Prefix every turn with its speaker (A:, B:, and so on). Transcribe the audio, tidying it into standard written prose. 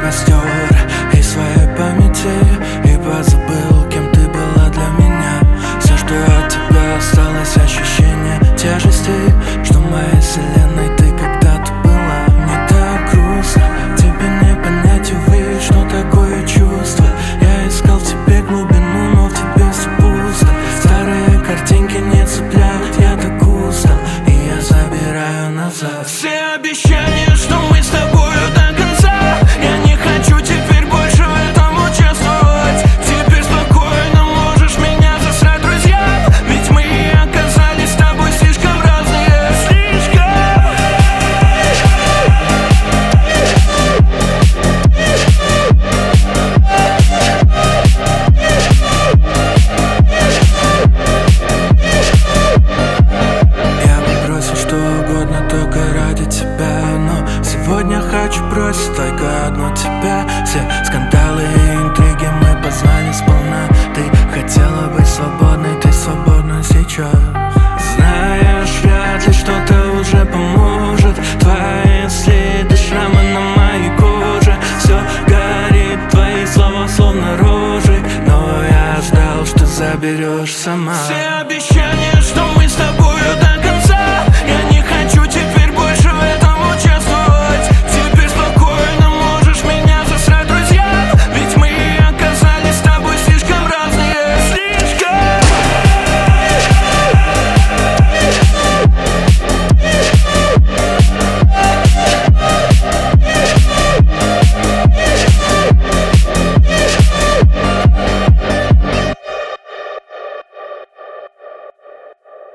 A: меня стер из своей памяти и позабыл, кем ты была для меня. Все, что от тебя осталось, ощущение тяжести, что в моей вселенной ты когда-то была. Мне так грустно, тебе не понять, увы, что такое чувство. Я искал в тебе глубину, но в тебе все пусто. Старые картинки не цепляют, я так устал, и я забираю назад
B: все обещания, что мы с тобою до конца. Я не хочу теперь больше в этом участвовать. Теперь спокойно можешь меня засрать, друзья, ведь мы оказались с тобой слишком разные. Слишком.
A: Я бы бросил что угодно только ради тебя, но сегодня хочу бросить только одну тебя. Все скандалы и интриги мы познали сполна. Ты хотела быть свободной, ты свободна сейчас. Знаешь, вряд ли что-то уже поможет. Твои следы, шрамы на моей коже. Все горит, твои слова словно рожи, но я ждал, что заберешь сама.
B: Все